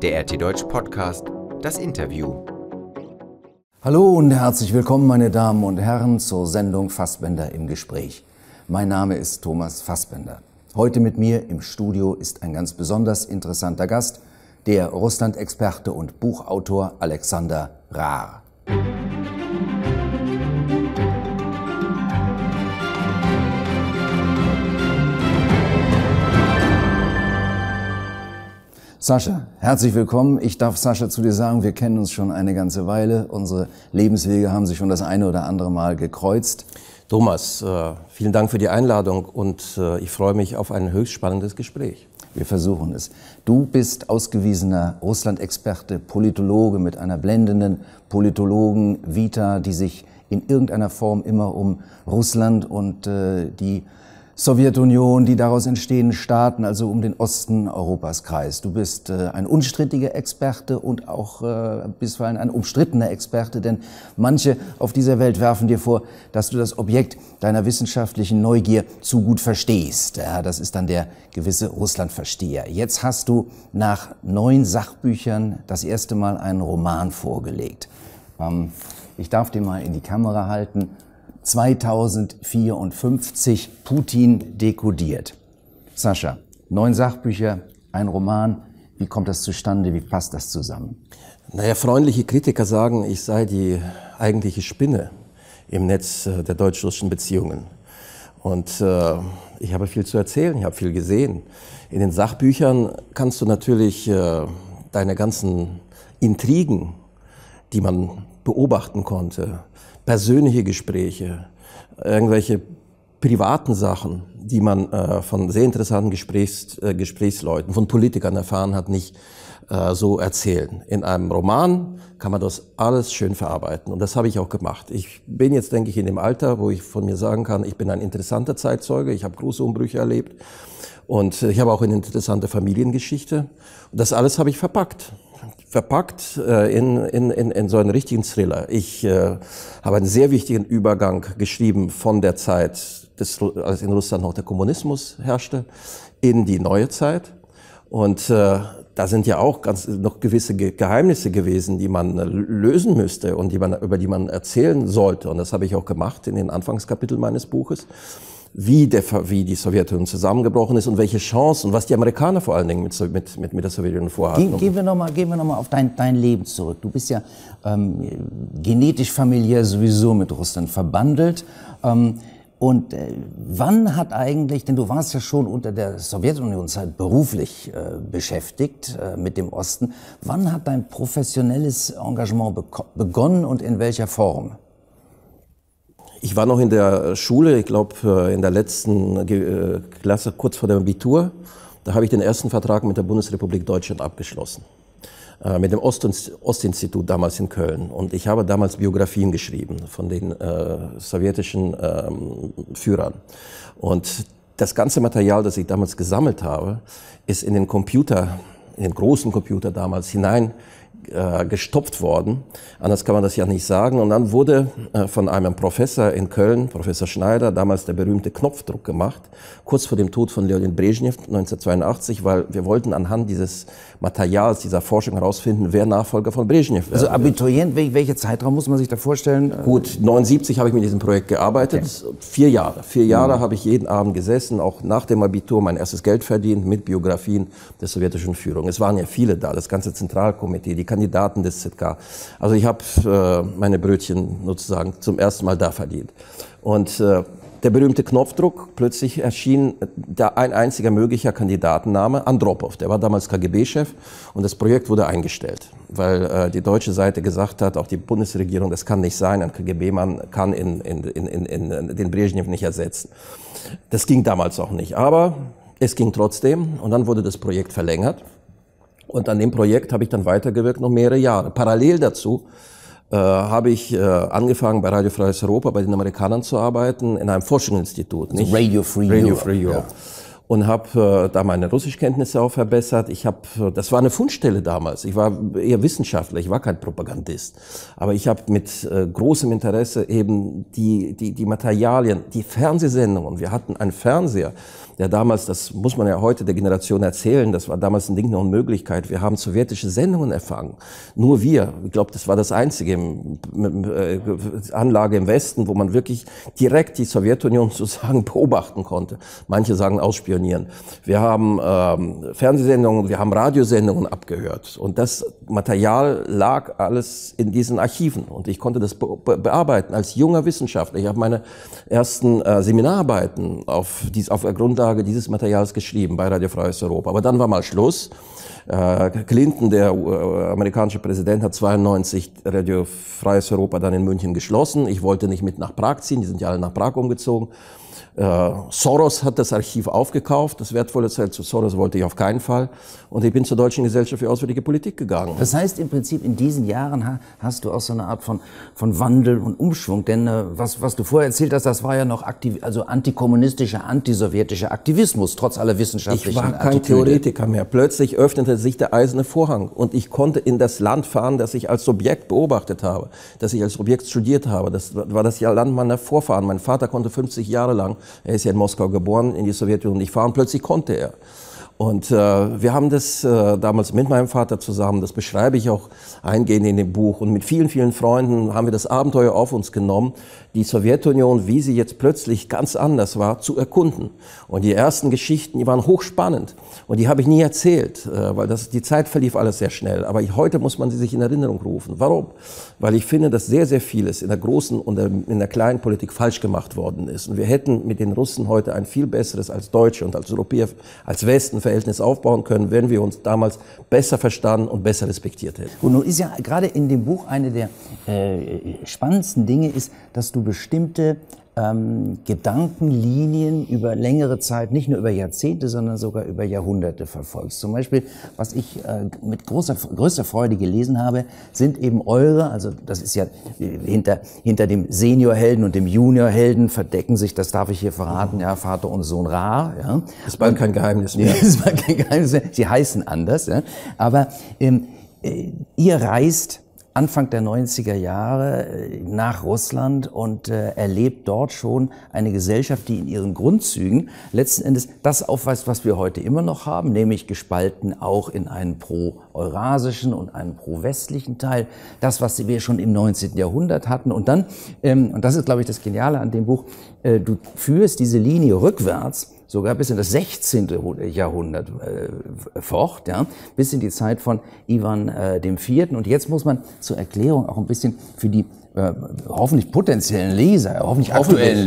Der RT Deutsch Podcast, das Interview. Hallo und herzlich willkommen, meine Damen und Herren, zur Sendung Fassbender im Gespräch. Mein Name ist Thomas Fassbender. Heute mit mir im Studio ist ein ganz besonders interessanter Gast, der Russland-Experte und Buchautor Alexander Rahr. Sascha, herzlich willkommen. Ich darf Sascha zu dir sagen, wir kennen uns schon eine ganze Weile. Unsere Lebenswege haben sich schon das eine oder andere Mal gekreuzt. Thomas, vielen Dank für die Einladung und ich freue mich auf ein höchst spannendes Gespräch. Wir versuchen es. Du bist ausgewiesener Russland-Experte, Politologe mit einer blendenden Politologen-Vita, die sich in irgendeiner Form immer um Russland und die Sowjetunion, die daraus entstehenden Staaten, also um den Osten Europas kreist. Du bist ein unstrittiger Experte und auch bisweilen ein umstrittener Experte, denn manche auf dieser Welt werfen dir vor, dass du das Objekt deiner wissenschaftlichen Neugier zu gut verstehst. Ja, das ist dann der gewisse Russlandversteher. Jetzt hast du nach 9 Sachbüchern das erste Mal einen Roman vorgelegt. Ich darf den mal in die Kamera halten. 2054, Putin dekodiert. Sascha, 9 Sachbücher, ein Roman. Wie kommt das zustande? Wie passt das zusammen? Naja, freundliche Kritiker sagen, ich sei die eigentliche Spinne im Netz der deutsch-russischen Beziehungen. Und ich habe viel zu erzählen, ich habe viel gesehen. In den Sachbüchern kannst du natürlich deine ganzen Intrigen, die man beobachten konnte, persönliche Gespräche, irgendwelche privaten Sachen, die man von sehr interessanten Gesprächsleuten, von Politikern erfahren hat, nicht so erzählen. In einem Roman kann man das alles schön verarbeiten und das habe ich auch gemacht. Ich bin jetzt, denke ich, in dem Alter, wo ich von mir sagen kann, ich bin ein interessanter Zeitzeuge, ich habe große Umbrüche erlebt und ich habe auch eine interessante Familiengeschichte und das alles habe ich verpackt in so einen richtigen Thriller. Ich habe einen sehr wichtigen Übergang geschrieben von der Zeit, als in Russland noch der Kommunismus herrschte, in die neue Zeit. Und da sind ja auch noch gewisse Geheimnisse gewesen, die man lösen müsste und über die man erzählen sollte. Und das habe ich auch gemacht in den Anfangskapiteln meines Buches. Wie die Sowjetunion zusammengebrochen ist und welche Chancen und was die Amerikaner vor allen Dingen mit der Sowjetunion vorhatten. Gehen wir noch mal auf dein Leben zurück. Du bist ja genetisch familiär sowieso mit Russland verbandelt. Wann hat eigentlich, denn du warst ja schon unter der Sowjetunion-Zeit beruflich beschäftigt mit dem Osten, wann hat dein professionelles Engagement begonnen und in welcher Form? Ich war noch in der Schule, ich glaube in der letzten Klasse, kurz vor dem Abitur. Da habe ich den ersten Vertrag mit der Bundesrepublik Deutschland abgeschlossen. Mit dem Ostinstitut damals in Köln. Und ich habe damals Biografien geschrieben von den sowjetischen Führern. Und das ganze Material, das ich damals gesammelt habe, ist in den großen Computer damals hinein gestopft worden. Anders kann man das ja nicht sagen. Und dann wurde von einem Professor in Köln, Professor Schneider, damals der berühmte Knopfdruck gemacht, kurz vor dem Tod von Leonid Brezhnev 1982, weil wir wollten anhand dieses Materials, dieser Forschung herausfinden, wer Nachfolger von Brezhnev wäre. Also Abiturient, welcher Zeitraum muss man sich da vorstellen? Gut, 79 habe ich mit diesem Projekt gearbeitet, okay. 4 Jahre. 4 Jahre habe ich jeden Abend gesessen, auch nach dem Abitur mein erstes Geld verdient mit Biografien der sowjetischen Führung. Es waren ja viele da, das ganze Zentralkomitee, die Kandidaten des ZK. Also ich habe meine Brötchen sozusagen zum ersten Mal da verdient. Und der berühmte Knopfdruck, plötzlich erschien ein einziger möglicher Kandidatenname, Andropow. Der war damals KGB-Chef und das Projekt wurde eingestellt, weil die deutsche Seite gesagt hat, auch die Bundesregierung, das kann nicht sein, ein KGB-Mann kann den Brezhnev nicht ersetzen. Das ging damals auch nicht, aber es ging trotzdem und dann wurde das Projekt verlängert. Und an dem Projekt habe ich dann weitergewirkt, noch mehrere Jahre. Parallel dazu habe ich angefangen, bei Radio Freies Europa, bei den Amerikanern zu arbeiten, in einem Forschungsinstitut. Also Radio Free Europe. Ja. und habe da meine Russischkenntnisse auch verbessert. Das war eine Fundstelle damals. Ich war eher Wissenschaftler, ich war kein Propagandist. Aber ich habe mit großem Interesse eben die Materialien, die Fernsehsendungen. Wir hatten einen Fernseher, der damals, das muss man ja heute der Generation erzählen, das war damals ein Ding der Unmöglichkeit. Wir haben sowjetische Sendungen empfangen. Nur wir. Ich glaube, das war das einzige Anlage im Westen, wo man wirklich direkt die Sowjetunion sozusagen beobachten konnte. Manche sagen ausspionieren. Wir haben Fernsehsendungen, wir haben Radiosendungen abgehört. Und das Material lag alles in diesen Archiven. Und ich konnte das bearbeiten als junger Wissenschaftler. Ich habe meine ersten Seminararbeiten auf der Grundlage dieses Materials geschrieben bei Radio Freies Europa. Aber dann war mal Schluss. Clinton, der amerikanische Präsident, hat 92 Radio Freies Europa dann in München geschlossen. Ich wollte nicht mit nach Prag ziehen, die sind ja alle nach Prag umgezogen. Soros hat das Archiv aufgekauft, das wertvolle Teil. Zu Soros wollte ich auf keinen Fall. Und ich bin zur Deutschen Gesellschaft für Auswärtige Politik gegangen. Das heißt im Prinzip, in diesen Jahren hast du auch so eine Art von Wandel und Umschwung. Denn was du vorher erzählt hast, das war ja noch antikommunistischer, antisowjetischer Aktivismus, trotz aller wissenschaftlichen Ich war kein Theoretiker mehr. Plötzlich öffnete sich der eiserne Vorhang und ich konnte in das Land fahren, das ich als Subjekt beobachtet habe, das ich als Objekt studiert habe. Das war das Land meiner Vorfahren. Mein Vater konnte 50 Jahre lang, er ist ja in Moskau geboren, in die Sowjetunion nicht fahren, plötzlich konnte er. Und wir haben das damals mit meinem Vater zusammen, das beschreibe ich auch eingehend in dem Buch, und mit vielen, vielen Freunden haben wir das Abenteuer auf uns genommen, die Sowjetunion, wie sie jetzt plötzlich ganz anders war, zu erkunden. Und die ersten Geschichten, die waren hochspannend und die habe ich nie erzählt, weil die Zeit verlief alles sehr schnell. Aber heute muss man sie sich in Erinnerung rufen. Warum? Weil ich finde, dass sehr, sehr vieles in der großen und in der kleinen Politik falsch gemacht worden ist. Und wir hätten mit den Russen heute ein viel besseres als Deutsche und als Europäer, als Westen Verhältnis aufbauen können, wenn wir uns damals besser verstanden und besser respektiert hätten. Und nun ist ja gerade in dem Buch eine der spannendsten Dinge ist, dass du bestimmte Gedankenlinien über längere Zeit, nicht nur über Jahrzehnte, sondern sogar über Jahrhunderte verfolgst. Zum Beispiel, was ich mit größter Freude gelesen habe, sind eben eure, also das ist ja hinter dem Seniorhelden und dem Juniorhelden verdecken sich, das darf ich hier verraten, ja, Vater und Sohn Ra. Ja. Das war kein Geheimnis mehr. Das war kein Geheimnis mehr. Sie heißen anders, ja. Aber ihr reist Anfang der 90er Jahre nach Russland und erlebt dort schon eine Gesellschaft, die in ihren Grundzügen letzten Endes das aufweist, was wir heute immer noch haben, nämlich gespalten auch in einen pro-eurasischen und einen pro-westlichen Teil. Das, was wir schon im 19. Jahrhundert hatten. Und dann, und das ist, glaube ich, das Geniale an dem Buch, du führst diese Linie rückwärts, sogar bis in das 16. Jahrhundert fort, ja, bis in die Zeit von Ivan IV. Und jetzt muss man zur Erklärung auch ein bisschen für die hoffentlich potenziellen Leser, hoffentlich aktuellen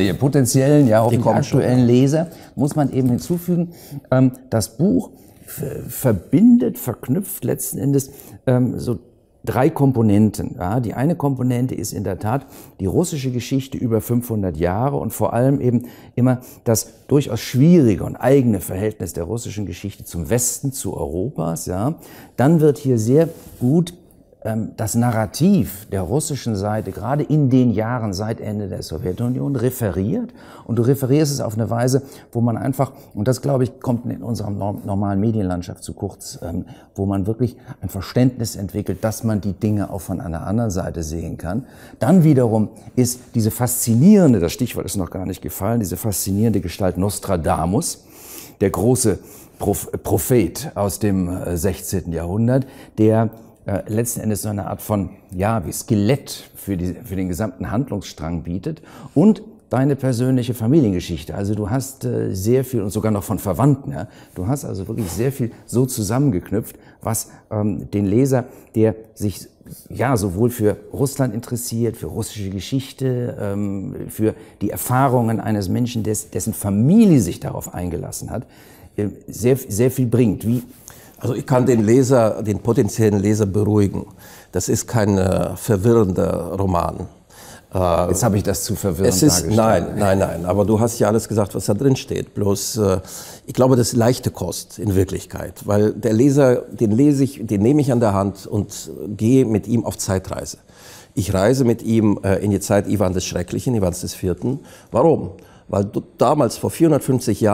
Leser, muss man eben hinzufügen, das Buch verbindet, verknüpft letzten Endes so 3 Komponenten. Ja, die eine Komponente ist in der Tat die russische Geschichte über 500 Jahre und vor allem eben immer das durchaus schwierige und eigene Verhältnis der russischen Geschichte zum Westen, zu Europas. Ja. Dann wird hier sehr gut das Narrativ der russischen Seite gerade in den Jahren seit Ende der Sowjetunion referiert. Und du referierst es auf eine Weise, wo man einfach, und das glaube ich, kommt in unserer normalen Medienlandschaft zu kurz, wo man wirklich ein Verständnis entwickelt, dass man die Dinge auch von einer anderen Seite sehen kann. Dann wiederum ist diese faszinierende, das Stichwort ist noch gar nicht gefallen, diese faszinierende Gestalt Nostradamus, der große Prophet aus dem 16. Jahrhundert, der letzten Endes so eine Art von, ja, wie Skelett für den gesamten Handlungsstrang bietet und deine persönliche Familiengeschichte. Also du hast sehr viel und sogar noch von Verwandten, ja, du hast also wirklich sehr viel so zusammengeknüpft, was den Leser, der sich ja sowohl für Russland interessiert, für russische Geschichte, für die Erfahrungen eines Menschen, dessen Familie sich darauf eingelassen hat, sehr, sehr viel bringt. Also ich kann den potenziellen Leser beruhigen. Das ist kein verwirrender Roman. Jetzt habe ich das zu verwirrend dargestellt. Nein. Aber du hast ja alles gesagt, was da drin steht. Bloß, ich glaube, das ist leichte Kost in Wirklichkeit. Weil der Leser, den nehme ich an der Hand und gehe mit ihm auf Zeitreise. Ich reise mit ihm in die Zeit Iwan des Schrecklichen, Iwans des IV. Warum? Weil damals, vor 450 Jahren,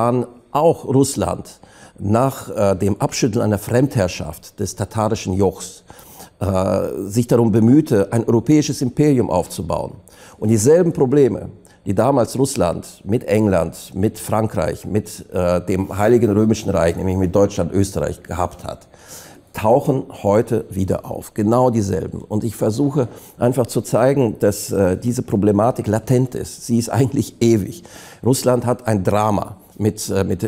auch Russland nach dem Abschütteln einer Fremdherrschaft des tatarischen Jochs sich darum bemühte, ein europäisches Imperium aufzubauen und dieselben Probleme, die damals Russland mit England, mit Frankreich, mit dem Heiligen Römischen Reich, nämlich mit Deutschland, Österreich gehabt hat, tauchen heute wieder auf. Genau dieselben. Und ich versuche einfach zu zeigen, dass diese Problematik latent ist. Sie ist eigentlich ewig. Russland hat ein Drama mit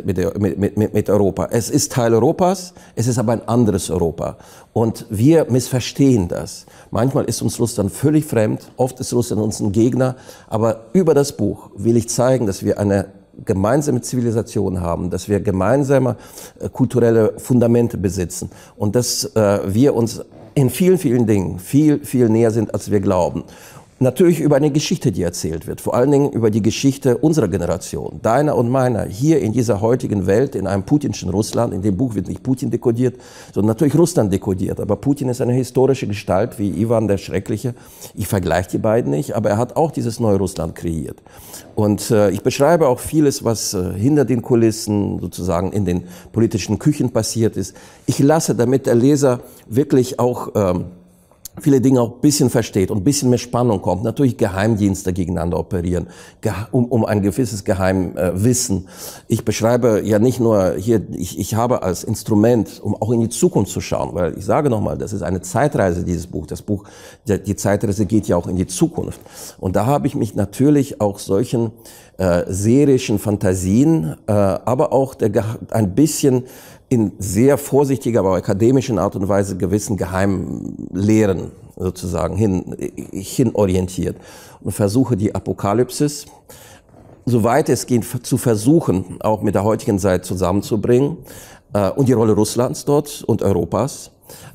Europa. Es ist Teil Europas, es ist aber ein anderes Europa. Und wir missverstehen das. Manchmal ist uns Russland völlig fremd, oft ist Russland uns ein Gegner. Aber über das Buch will ich zeigen, dass wir eine gemeinsame Zivilisation haben, dass wir gemeinsame kulturelle Fundamente besitzen und dass wir uns in vielen, vielen Dingen viel, viel näher sind, als wir glauben. Natürlich über eine Geschichte, die erzählt wird, vor allen Dingen über die Geschichte unserer Generation, deiner und meiner, hier in dieser heutigen Welt, in einem putinschen Russland. In dem Buch wird nicht Putin dekodiert, sondern natürlich Russland dekodiert. Aber Putin ist eine historische Gestalt wie Iwan der Schreckliche. Ich vergleiche die beiden nicht, aber er hat auch dieses neue Russland kreiert. Und ich beschreibe auch vieles, was hinter den Kulissen sozusagen in den politischen Küchen passiert ist. Ich lasse, damit der Leser wirklich auch viele Dinge auch ein bisschen versteht und ein bisschen mehr Spannung kommt. Natürlich Geheimdienste gegeneinander operieren, um ein gewisses Geheimwissen. Ich beschreibe ja nicht nur hier, ich habe als Instrument, um auch in die Zukunft zu schauen, weil ich sage nochmal, das ist eine Zeitreise, dieses Buch. Das Buch, die Zeitreise geht ja auch in die Zukunft. Und da habe ich mich natürlich auch solchen serischen Fantasien, aber auch ein bisschen in sehr vorsichtiger, aber akademischen Art und Weise gewissen Geheimlehren sozusagen hin orientiert und versuche die Apokalypsis, soweit es geht, zu versuchen, auch mit der heutigen Zeit zusammenzubringen und die Rolle Russlands dort und Europas.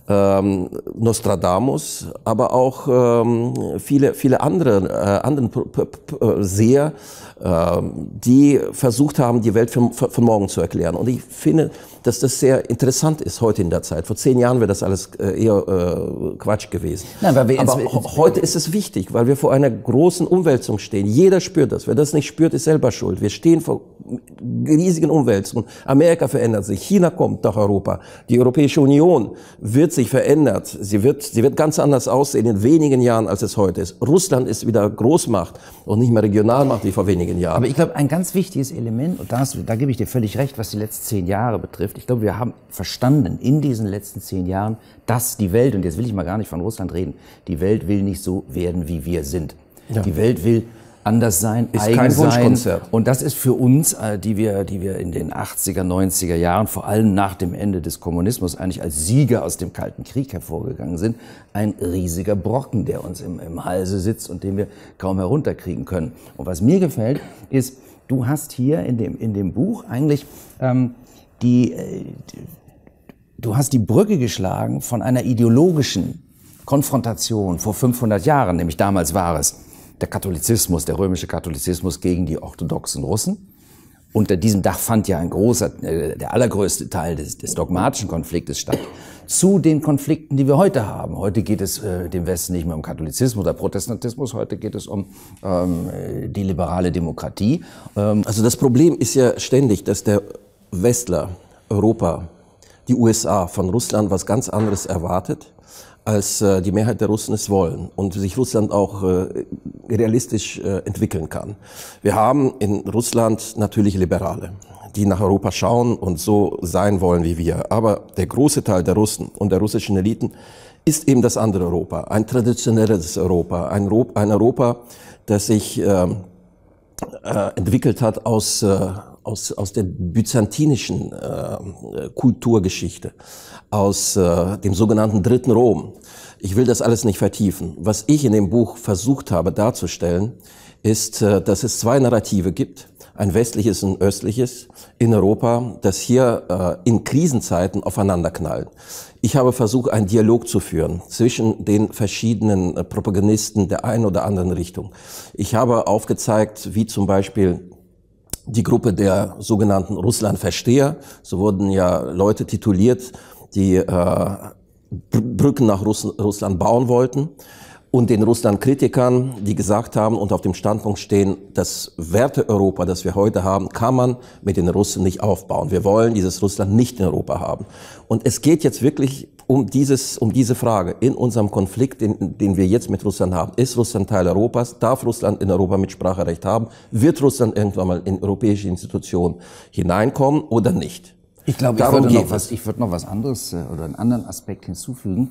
Nostradamus, aber auch viele andere Seher, die versucht haben, die Welt von morgen zu erklären. Und ich finde, dass das sehr interessant ist heute in der Zeit. Vor 10 Jahren wäre das alles eher Quatsch gewesen. Nein, aber heute ist es wichtig, weil wir vor einer großen Umwälzung stehen. Jeder spürt das. Wer das nicht spürt, ist selber schuld. Wir stehen vor riesigen Umwälzungen. Amerika verändert sich, China kommt nach Europa, die Europäische Union wird sich verändert. Sie wird ganz anders aussehen in wenigen Jahren, als es heute ist. Russland ist wieder Großmacht und nicht mehr Regionalmacht wie vor wenigen Jahren. Aber ich glaube, ein ganz wichtiges Element, und da gebe ich dir völlig recht, was die letzten 10 Jahre betrifft. Ich glaube, wir haben verstanden in diesen letzten 10 Jahren, dass die Welt, und jetzt will ich mal gar nicht von Russland reden, die Welt will nicht so werden, wie wir sind. Ja. Die Welt will anders sein, ist eigen kein sein. Wunschkonzert. Und das ist für uns, die wir in den 80er, 90er Jahren, vor allem nach dem Ende des Kommunismus, eigentlich als Sieger aus dem Kalten Krieg hervorgegangen sind, ein riesiger Brocken, der uns im Halse sitzt und den wir kaum herunterkriegen können. Und was mir gefällt, ist, du hast hier in dem Buch eigentlich du hast die Brücke geschlagen von einer ideologischen Konfrontation vor 500 Jahren, nämlich damals war es der Katholizismus, der römische Katholizismus gegen die orthodoxen Russen. Unter diesem Dach fand ja der allergrößte Teil des dogmatischen Konfliktes statt. Zu den Konflikten, die wir heute haben. Heute geht es dem Westen nicht mehr um Katholizismus oder Protestantismus, heute geht es um die liberale Demokratie. Also das Problem ist ja ständig, dass der Westler, Europa, die USA von Russland was ganz anderes erwartet, als die Mehrheit der Russen es wollen und sich Russland auch realistisch entwickeln kann. Wir haben in Russland natürlich Liberale, die nach Europa schauen und so sein wollen wie wir. Aber der große Teil der Russen und der russischen Eliten ist eben das andere Europa, ein traditionelles Europa, ein Europa, das sich entwickelt hat aus der byzantinischen Kulturgeschichte, aus dem sogenannten Dritten Rom. Ich will das alles nicht vertiefen. Was ich in dem Buch versucht habe darzustellen, ist, dass es 2 Narrative gibt, ein westliches und ein östliches in Europa, das hier in Krisenzeiten aufeinanderknallen. Ich habe versucht, einen Dialog zu führen zwischen den verschiedenen Propagandisten der einen oder anderen Richtung. Ich habe aufgezeigt, wie zum Beispiel die Gruppe der sogenannten Russlandversteher, so wurden ja Leute tituliert, die Brücken nach Russland bauen wollten und den Russland-Kritikern, die gesagt haben und auf dem Standpunkt stehen, das Werte-Europa, das wir heute haben, kann man mit den Russen nicht aufbauen. Wir wollen dieses Russland nicht in Europa haben. Und es geht jetzt wirklich um diese Frage in unserem Konflikt, den wir jetzt mit Russland haben. Ist Russland Teil Europas? Darf Russland in Europa Mitspracherecht haben? Wird Russland irgendwann mal in europäische Institutionen hineinkommen oder nicht? Ich glaube, ich würde noch was anderes oder einen anderen Aspekt hinzufügen.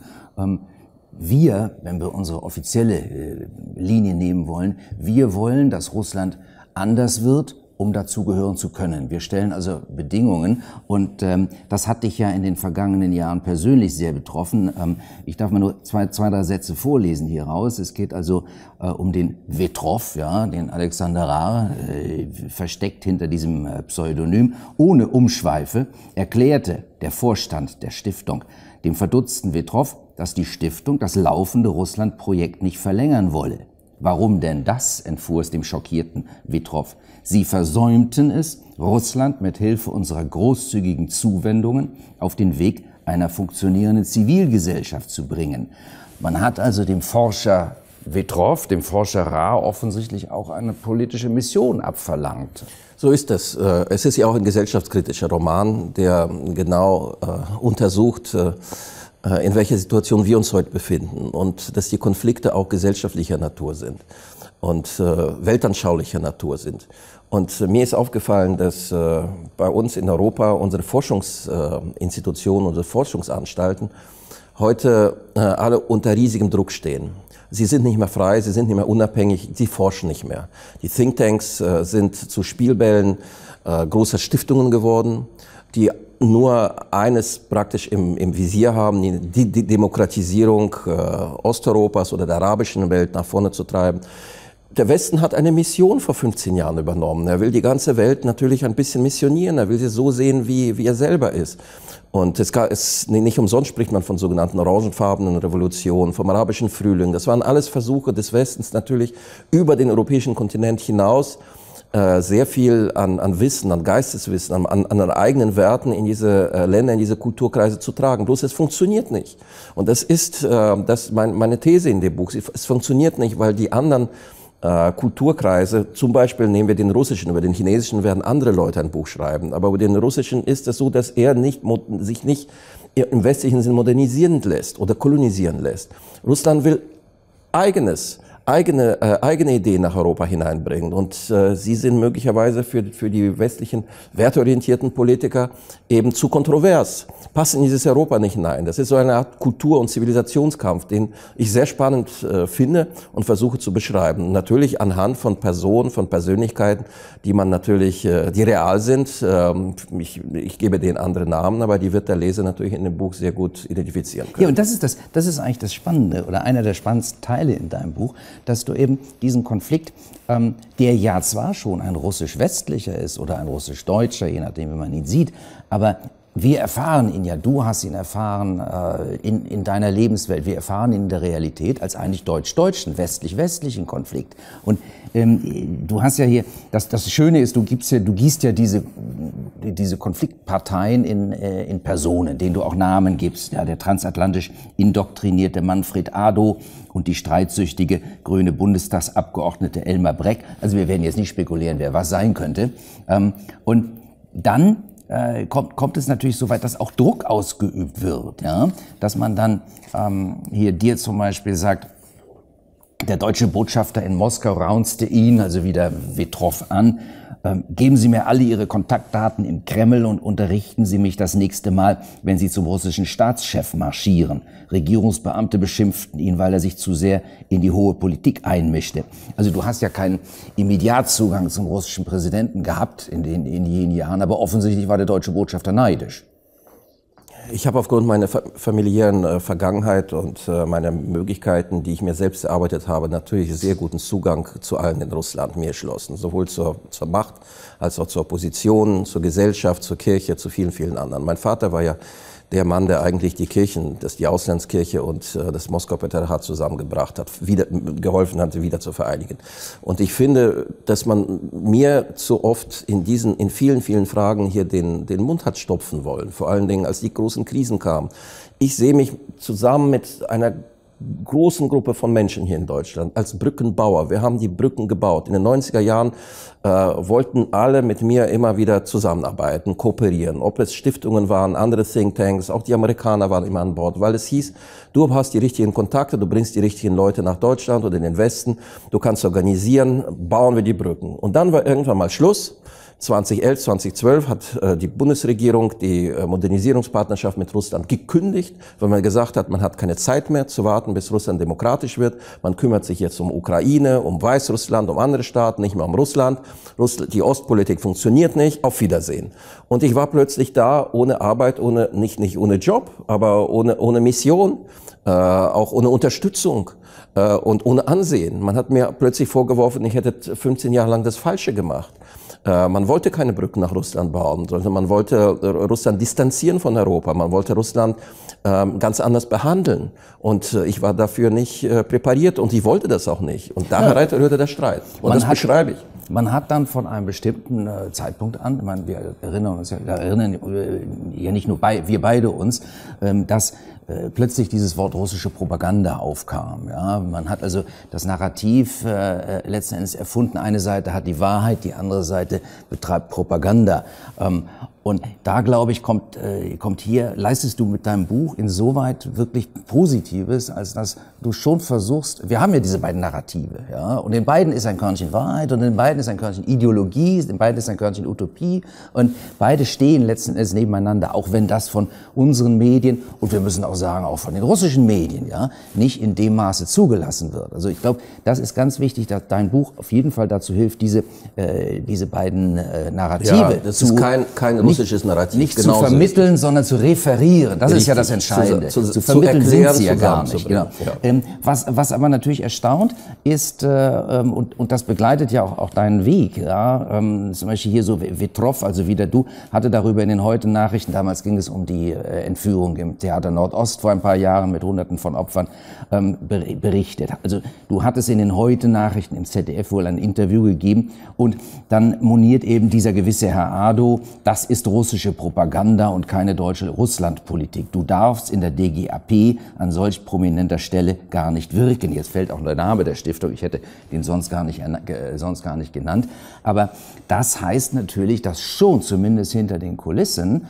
Wir, wenn wir unsere offizielle Linie nehmen wollen, wir wollen, dass Russland anders wird, um dazugehören zu können. Wir stellen also Bedingungen und das hat dich ja in den vergangenen Jahren persönlich sehr betroffen. Ich darf mal nur zwei, drei Sätze vorlesen hier raus. Es geht also um den Vetrov, ja, den Alexander Rar, versteckt hinter diesem Pseudonym. Ohne Umschweife erklärte der Vorstand der Stiftung dem verdutzten Vetrov, dass die Stiftung das laufende Russland-Projekt nicht verlängern wolle. Warum denn das, entfuhr es dem schockierten Vetrov. Sie versäumten es, Russland mit Hilfe unserer großzügigen Zuwendungen auf den Weg einer funktionierenden Zivilgesellschaft zu bringen. Man hat also dem Forscher Vetrov, dem Forscher Rar, offensichtlich auch eine politische Mission abverlangt. So ist es. Es ist ja auch ein gesellschaftskritischer Roman, der genau untersucht, in welcher Situation wir uns heute befinden und dass die Konflikte auch gesellschaftlicher Natur sind und weltanschaulicher Natur sind. Und mir ist aufgefallen, dass bei uns in Europa unsere Forschungsinstitutionen, unsere Forschungsanstalten heute alle unter riesigem Druck stehen. Sie sind nicht mehr frei, sie sind nicht mehr unabhängig, sie forschen nicht mehr. Die Thinktanks sind zu Spielbällen großer Stiftungen geworden, die nur eines praktisch im Visier haben, die Demokratisierung Osteuropas oder der arabischen Welt nach vorne zu treiben. Der Westen hat eine Mission vor 15 Jahren übernommen. Er will die ganze Welt natürlich ein bisschen missionieren. Er will sie so sehen, wie er selber ist. Und nicht umsonst spricht man von sogenannten orangefarbenen Revolutionen, vom arabischen Frühling. Das waren alles Versuche des Westens natürlich über den europäischen Kontinent hinaus sehr viel an Wissen, an Geisteswissen, an eigenen Werten in diese Länder, in diese Kulturkreise zu tragen. Bloß es funktioniert nicht. Und das ist meine These in dem Buch. Es funktioniert nicht, weil die anderen Kulturkreise, zum Beispiel nehmen wir den russischen, über den chinesischen werden andere Leute ein Buch schreiben, aber über den russischen ist es so, dass er sich nicht im westlichen Sinn modernisieren lässt oder kolonisieren lässt. Russland will eigene Ideen nach Europa hineinbringen. Und sie sind möglicherweise für die westlichen werteorientierten Politiker eben zu kontrovers, passen in dieses Europa nicht hinein. Das ist so eine Art Kultur- und Zivilisationskampf, den ich sehr spannend finde und versuche zu beschreiben. Natürlich anhand von Personen, von Persönlichkeiten, die man natürlich, die real sind. Ich gebe denen andere Namen, aber die wird der Leser natürlich in dem Buch sehr gut identifizieren können. Ja, und das ist eigentlich das Spannende oder einer der spannendsten Teile in deinem Buch, dass du eben diesen Konflikt, der ja zwar schon ein russisch-westlicher ist oder ein russisch-deutscher, je nachdem, wie man ihn sieht, aber wir erfahren ihn ja, du hast ihn erfahren in deiner Lebenswelt, wir erfahren ihn in der Realität als eigentlich deutsch-deutschen, westlich-westlichen Konflikt. Und du hast ja hier, das Schöne ist, du gießt ja diese Konfliktparteien in Personen, denen du auch Namen gibst. Ja, der transatlantisch indoktrinierte Manfred Adow und die streitsüchtige grüne Bundestagsabgeordnete Elmar Breck. Also wir werden jetzt nicht spekulieren, wer was sein könnte. Und dann kommt es natürlich so weit, dass auch Druck ausgeübt wird, ja, dass man dann hier dir zum Beispiel sagt, der deutsche Botschafter in Moskau raunzte ihn, also wieder Vetrov, an. Geben Sie mir alle Ihre Kontaktdaten im Kreml und unterrichten Sie mich das nächste Mal, wenn Sie zum russischen Staatschef marschieren. Regierungsbeamte beschimpften ihn, weil er sich zu sehr in die hohe Politik einmischte. Also du hast ja keinen Immediatzugang zum russischen Präsidenten gehabt in jenen Jahren, aber offensichtlich war der deutsche Botschafter neidisch. Ich habe aufgrund meiner familiären Vergangenheit und meiner Möglichkeiten, die ich mir selbst erarbeitet habe, natürlich sehr guten Zugang zu allen in Russland mir erschlossen. Sowohl zur Macht als auch zur Opposition, zur Gesellschaft, zur Kirche, zu vielen, vielen anderen. Mein Vater war ja der Mann, der eigentlich die Kirchen, die Auslandskirche und das Moskauer Patriarchat zusammengebracht hat, geholfen hat, wieder zu vereinigen. Und ich finde, dass man mir zu oft in vielen, vielen Fragen hier den Mund hat stopfen wollen. Vor allen Dingen, als die großen Krisen kamen. Ich sehe mich zusammen mit einer großen Gruppe von Menschen hier in Deutschland, als Brückenbauer. Wir haben die Brücken gebaut. In den 90er Jahren wollten alle mit mir immer wieder zusammenarbeiten, kooperieren. Ob es Stiftungen waren, andere Thinktanks, auch die Amerikaner waren immer an Bord, weil es hieß, du hast die richtigen Kontakte, du bringst die richtigen Leute nach Deutschland oder in den Westen, du kannst organisieren, bauen wir die Brücken. Und dann war irgendwann mal Schluss. 2011, 2012 hat die Bundesregierung die Modernisierungspartnerschaft mit Russland gekündigt, weil man gesagt hat, man hat keine Zeit mehr zu warten, bis Russland demokratisch wird. Man kümmert sich jetzt um Ukraine, um Weißrussland, um andere Staaten, nicht mehr um Russland. Die Ostpolitik funktioniert nicht. Auf Wiedersehen. Und ich war plötzlich da, ohne Arbeit, nicht ohne Job, aber ohne Mission, auch ohne Unterstützung. Und ohne Ansehen. Man hat mir plötzlich vorgeworfen, ich hätte 15 Jahre lang das Falsche gemacht. Man wollte keine Brücken nach Russland bauen, sondern man wollte Russland distanzieren von Europa. Man wollte Russland ganz anders behandeln. Und ich war dafür nicht präpariert und ich wollte das auch nicht. Und daher rührte der Streit. Und das beschreibe ich. Man hat dann von einem bestimmten Zeitpunkt an, ich meine, wir erinnern ja nicht nur wir beide uns, dass plötzlich dieses Wort russische Propaganda aufkam. Ja, man hat also das Narrativ letzten Endes erfunden. Eine Seite hat die Wahrheit, die andere Seite betreibt Propaganda. Und da, glaube ich, leistest du mit deinem Buch insoweit wirklich Positives, als dass du schon versuchst, wir haben ja diese beiden Narrative, ja, und in beiden ist ein Körnchen Wahrheit und in beiden ist ein Körnchen Ideologie, in beiden ist ein Körnchen Utopie und beide stehen letzten Endes nebeneinander, auch wenn das von unseren Medien und wir müssen auch sagen, auch von den russischen Medien, ja, nicht in dem Maße zugelassen wird. Also ich glaube, das ist ganz wichtig, dass dein Buch auf jeden Fall dazu hilft, diese beiden Narrative ja, das ist kein russisches Narrativ. Nicht zu vermitteln, sondern zu referieren. Das ist ja das Entscheidende. Zu vermitteln sind sie ja gar nicht. Genau. Ja. Was aber natürlich erstaunt ist, und das begleitet ja auch deinen Weg, ja, zum Beispiel hier so Vetrov, also wieder du, hatte darüber in den Heute-Nachrichten, damals ging es um die Entführung im Theater Nordost vor ein paar Jahren mit Hunderten von Opfern, berichtet. Also du hattest in den Heute-Nachrichten im ZDF wohl ein Interview gegeben und dann moniert eben dieser gewisse Herr Ado, das ist russische Propaganda und keine deutsche Russlandpolitik. Du darfst in der DGAP an solch prominenter Stelle gar nicht wirken. Jetzt fällt auch der Name der Stiftung, ich hätte den sonst gar nicht genannt. Aber das heißt natürlich, dass schon zumindest hinter den Kulissen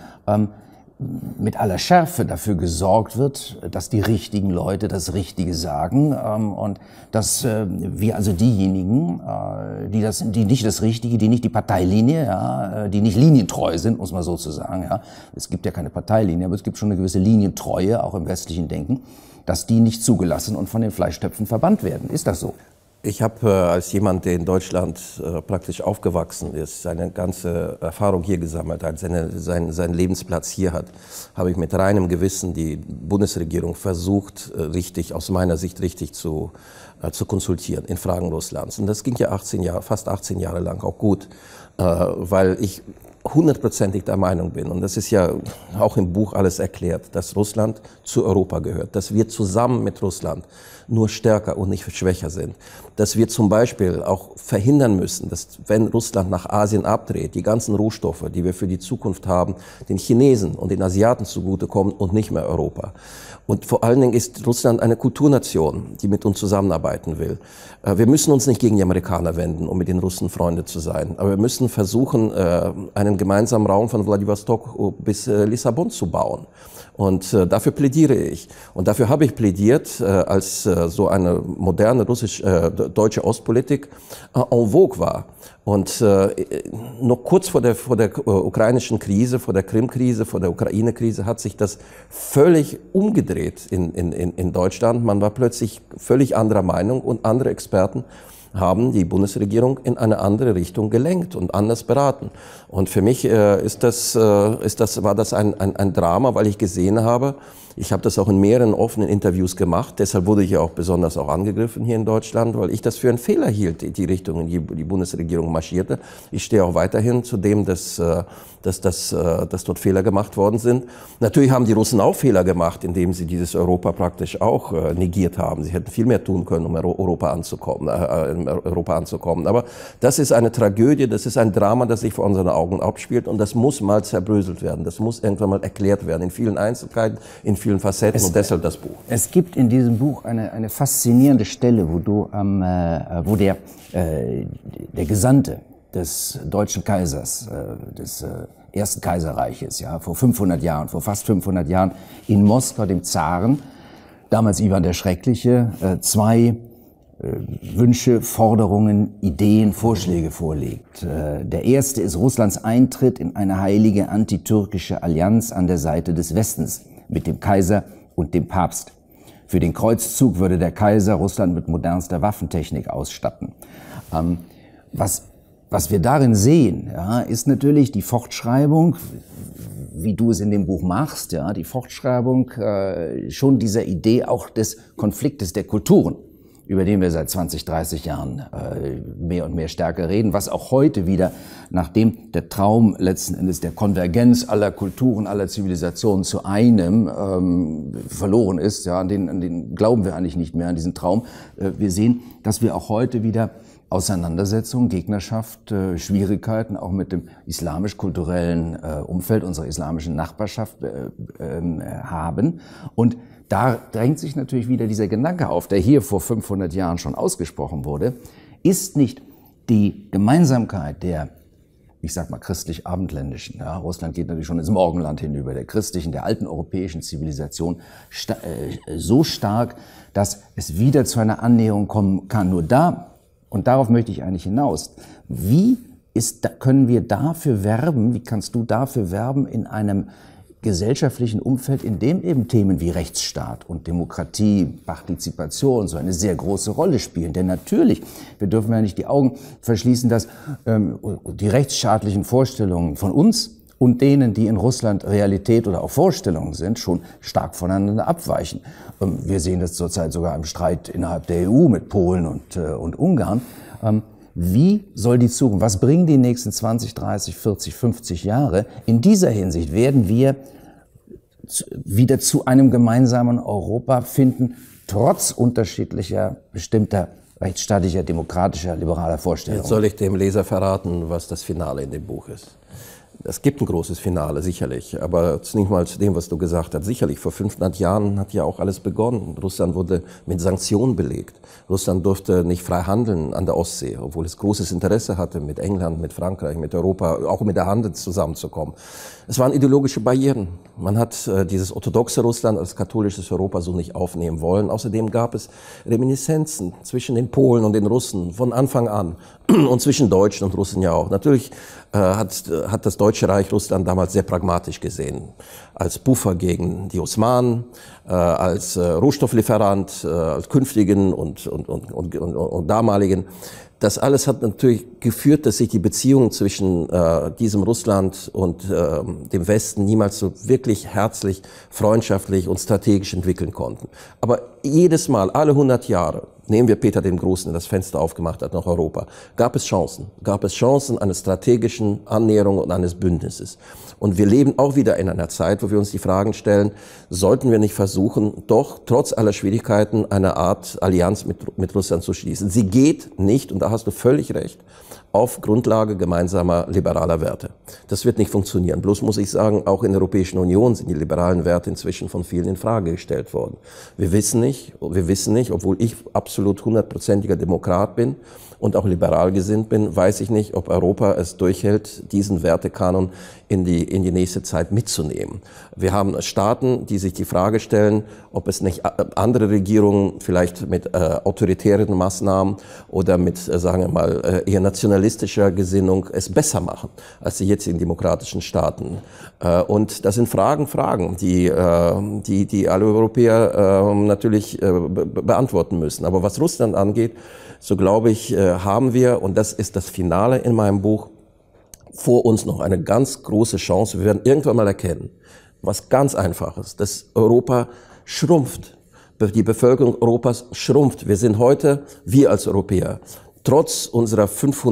mit aller Schärfe dafür gesorgt wird, dass die richtigen Leute das Richtige sagen und dass wir also diejenigen, die nicht das Richtige, die nicht die Parteilinie, ja, die nicht linientreu sind, muss man so zu sagen, ja, es gibt ja keine Parteilinie, aber es gibt schon eine gewisse Linientreue, auch im westlichen Denken, dass die nicht zugelassen und von den Fleischtöpfen verbannt werden. Ist das so? Ich habe als jemand, der in Deutschland praktisch aufgewachsen ist, seine ganze Erfahrung hier gesammelt hat, seinen Lebensplatz hier hat, habe ich mit reinem Gewissen die Bundesregierung versucht, aus meiner Sicht richtig zu konsultieren in Fragen Russlands. Und das ging ja fast 18 Jahre lang auch gut, weil ich 100%ig der Meinung bin, und das ist ja auch im Buch alles erklärt, dass Russland zu Europa gehört, dass wir zusammen mit Russland nur stärker und nicht schwächer sind, dass wir zum Beispiel auch verhindern müssen, dass wenn Russland nach Asien abdreht, die ganzen Rohstoffe, die wir für die Zukunft haben, den Chinesen und den Asiaten zugutekommen und nicht mehr Europa. Und vor allen Dingen ist Russland eine Kulturnation, die mit uns zusammenarbeiten will. Wir müssen uns nicht gegen die Amerikaner wenden, um mit den Russen Freunde zu sein. Aber wir müssen versuchen, einen gemeinsamen Raum von Vladivostok bis Lissabon zu bauen. Und dafür plädiere ich. Und dafür habe ich plädiert, als so eine moderne deutsche Ostpolitik en vogue war. Und noch kurz vor der ukrainischen Krise, vor der Krim-Krise, vor der Ukraine-Krise hat sich das völlig umgedreht in Deutschland. Man war plötzlich völlig anderer Meinung und andere Experten haben die Bundesregierung in eine andere Richtung gelenkt und anders beraten. Und für mich war das ein Drama, weil ich gesehen habe, ich habe das auch in mehreren offenen Interviews gemacht, deshalb wurde ich ja auch besonders auch angegriffen hier in Deutschland, weil ich das für einen Fehler hielt, die Richtung, in die Bundesregierung marschierte. Ich stehe auch weiterhin zu dem, dass dort Fehler gemacht worden sind. Natürlich haben die Russen auch Fehler gemacht, indem sie dieses Europa praktisch auch negiert haben. Sie hätten viel mehr tun können, um Europa anzukommen. Aber das ist eine Tragödie, das ist ein Drama, das sich vor unseren Augen abspielt und das muss mal zerbröselt werden. Das muss irgendwann mal erklärt werden, in vielen Einzelheiten, in vielen Facetten und deshalb das Buch. Es gibt in diesem Buch eine faszinierende Stelle, wo der Gesandte des deutschen Kaisers, des Ersten Kaiserreiches, ja, vor fast 500 Jahren in Moskau dem Zaren, damals Iwan der Schreckliche, zwei Wünsche, Forderungen, Ideen, Vorschläge vorlegt. Der erste ist Russlands Eintritt in eine heilige antitürkische Allianz an der Seite des Westens mit dem Kaiser und dem Papst. Für den Kreuzzug würde der Kaiser Russland mit modernster Waffentechnik ausstatten. Was wir darin sehen, ja, ist natürlich die Fortschreibung, wie du es in dem Buch machst, ja, die Fortschreibung schon dieser Idee auch des Konfliktes der Kulturen, über den wir seit 20, 30 Jahren mehr und mehr stärker reden, was auch heute wieder, nachdem der Traum letzten Endes der Konvergenz aller Kulturen, aller Zivilisationen zu einem verloren ist, ja, an den glauben wir eigentlich nicht mehr, an diesen Traum. Wir sehen, dass wir auch heute wieder Auseinandersetzungen, Gegnerschaft, Schwierigkeiten auch mit dem islamisch-kulturellen Umfeld unserer islamischen Nachbarschaft haben. Und da drängt sich natürlich wieder dieser Gedanke auf, der hier vor 500 Jahren schon ausgesprochen wurde. Ist nicht die Gemeinsamkeit der, ich sag mal, christlich-abendländischen, ja, Russland geht natürlich schon ins Morgenland hinüber, der christlichen, der alten europäischen Zivilisation so stark, dass es wieder zu einer Annäherung kommen kann? Nur da, und darauf möchte ich eigentlich hinaus, können wir dafür werben, wie kannst du dafür werben in einem gesellschaftlichen Umfeld, in dem eben Themen wie Rechtsstaat und Demokratie, Partizipation so eine sehr große Rolle spielen? Denn natürlich, wir dürfen ja nicht die Augen verschließen, dass die rechtsstaatlichen Vorstellungen von uns und denen, die in Russland Realität oder auch Vorstellungen sind, schon stark voneinander abweichen. Wir sehen das zurzeit sogar im Streit innerhalb der EU mit Polen und Ungarn. Wie soll die Zukunft, was bringen die nächsten 20, 30, 40, 50 Jahre? In dieser Hinsicht werden wir wieder zu einem gemeinsamen Europa finden, trotz unterschiedlicher, bestimmter rechtsstaatlicher, demokratischer, liberaler Vorstellungen. Jetzt soll ich dem Leser verraten, was das Finale in dem Buch ist. Es gibt ein großes Finale, sicherlich, aber nicht mal zu dem, was du gesagt hast. Sicherlich, vor 500 Jahren hat ja auch alles begonnen. Russland wurde mit Sanktionen belegt. Russland durfte nicht frei handeln an der Ostsee, obwohl es großes Interesse hatte, mit England, mit Frankreich, mit Europa, auch mit der Handel zusammenzukommen. Es waren ideologische Barrieren. Man hat dieses orthodoxe Russland als katholisches Europa so nicht aufnehmen wollen. Außerdem gab es Reminiszenzen zwischen den Polen und den Russen von Anfang an und zwischen Deutschen und Russen ja auch. Natürlich hat das Deutsche Reich Russland damals sehr pragmatisch gesehen. Als Puffer gegen die Osmanen, als Rohstofflieferant, als künftigen und damaligen. Das alles hat natürlich geführt, dass sich die Beziehungen zwischen diesem Russland und dem Westen niemals so wirklich herzlich, freundschaftlich und strategisch entwickeln konnten. Aber jedes Mal, alle 100 Jahre, nehmen wir Peter den Großen, der das Fenster aufgemacht hat nach Europa, gab es Chancen einer strategischen Annäherung und eines Bündnisses. Und wir leben auch wieder in einer Zeit, wo wir uns die Fragen stellen, sollten wir nicht versuchen, doch trotz aller Schwierigkeiten eine Art Allianz mit Russland zu schließen. Sie geht nicht, und da hast du völlig recht, auf Grundlage gemeinsamer liberaler Werte. Das wird nicht funktionieren. Bloß muss ich sagen, auch in der Europäischen Union sind die liberalen Werte inzwischen von vielen in Frage gestellt worden. Wir wissen nicht, obwohl ich absolut 100%iger Demokrat bin und auch liberal gesinnt bin, weiß ich nicht, ob Europa es durchhält, diesen Wertekanon in die nächste Zeit mitzunehmen. Wir haben Staaten, die sich die Frage stellen, ob es nicht andere Regierungen vielleicht mit autoritären Maßnahmen oder mit, sagen wir mal, eher nationalistischer Gesinnung es besser machen als die jetzigen demokratischen Staaten. Und das sind Fragen, die alle Europäer natürlich beantworten müssen. Aber was Russland angeht, so glaube ich, haben wir, und das ist das Finale in meinem Buch, vor uns noch eine ganz große Chance. Wir werden irgendwann mal erkennen, was ganz Einfaches, dass Europa schrumpft. Die Bevölkerung Europas schrumpft. Wir sind heute, wir als Europäer, trotz unserer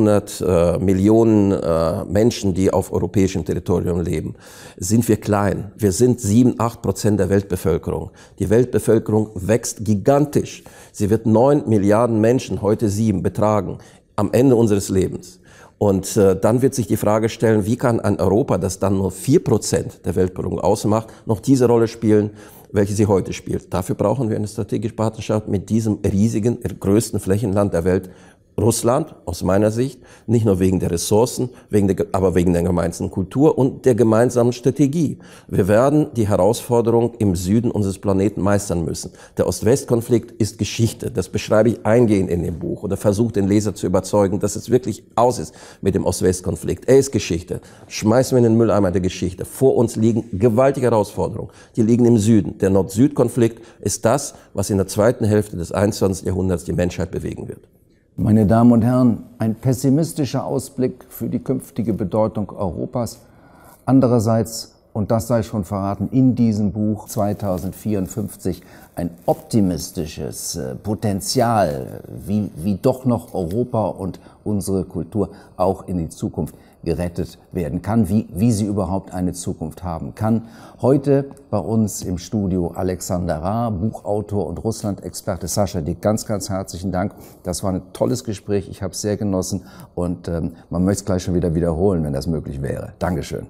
500 Millionen Menschen, die auf europäischem Territorium leben, sind wir klein. Wir sind 7-8% der Weltbevölkerung. Die Weltbevölkerung wächst gigantisch. Sie wird 9 Milliarden Menschen, heute 7, betragen, am Ende unseres Lebens. Und dann wird sich die Frage stellen, wie kann ein Europa, das dann nur 4% der Weltbevölkerung ausmacht, noch diese Rolle spielen, welche sie heute spielt. Dafür brauchen wir eine strategische Partnerschaft mit diesem riesigen, größten Flächenland der Welt, Russland, aus meiner Sicht, nicht nur wegen der Ressourcen, aber wegen der gemeinsamen Kultur und der gemeinsamen Strategie. Wir werden die Herausforderung im Süden unseres Planeten meistern müssen. Der Ost-West-Konflikt ist Geschichte. Das beschreibe ich eingehend in dem Buch oder versuche den Leser zu überzeugen, dass es wirklich aus ist mit dem Ost-West-Konflikt. Er ist Geschichte. Schmeißen wir in den Mülleimer der Geschichte. Vor uns liegen gewaltige Herausforderungen. Die liegen im Süden. Der Nord-Süd-Konflikt ist das, was in der zweiten Hälfte des 21. Jahrhunderts die Menschheit bewegen wird. Meine Damen und Herren, ein pessimistischer Ausblick für die künftige Bedeutung Europas. Andererseits, und das sei schon verraten, in diesem Buch 2054 ein optimistisches Potenzial, wie doch noch Europa und unsere Kultur auch in die Zukunft gerettet werden kann, wie sie überhaupt eine Zukunft haben kann. Heute bei uns im Studio Alexander Rahr, Buchautor und Russland-Experte. Sascha, dir ganz, ganz herzlichen Dank. Das war ein tolles Gespräch, ich habe es sehr genossen und man möchte es gleich schon wieder wiederholen, wenn das möglich wäre. Dankeschön.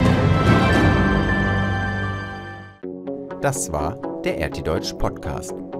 Das war der RT Deutsch Podcast.